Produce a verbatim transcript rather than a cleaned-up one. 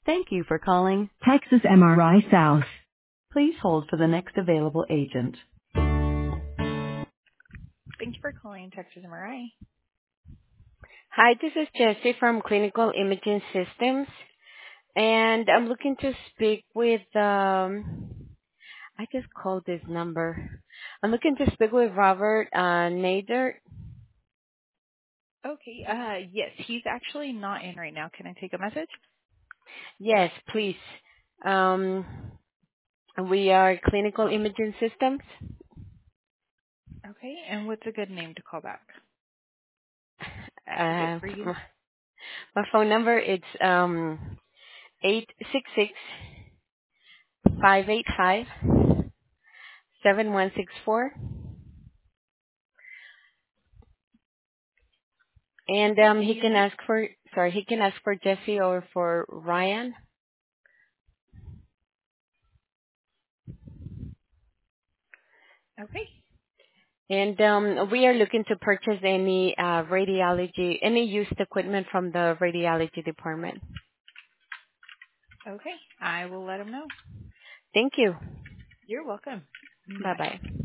Thank you for calling Texas M R I South. Please hold for the next available agent. Thank you for calling Texas M R I. Hi, this is Jessie from Clinical Imaging Systems, and I'm looking to speak with, um, I just called this number. I'm looking to speak with Robert uh, Nader. Okay, uh, yes, he's actually not in right now. Can I take a message? Yes, please. Um, we are Clinical Imaging Systems. Okay, and what's a good name to call back? Is it Uh, for you? my phone number is um, eight six six, five eight five, seven one six four. And Okay, um, and he your can name? ask for, sorry, he can ask for Jesse or for Ryan. Okay, And um, we are looking to purchase any uh, radiology, any used equipment from the radiology department. okay, I will let him know. Thank you. You're welcome. Bye Bye. bye.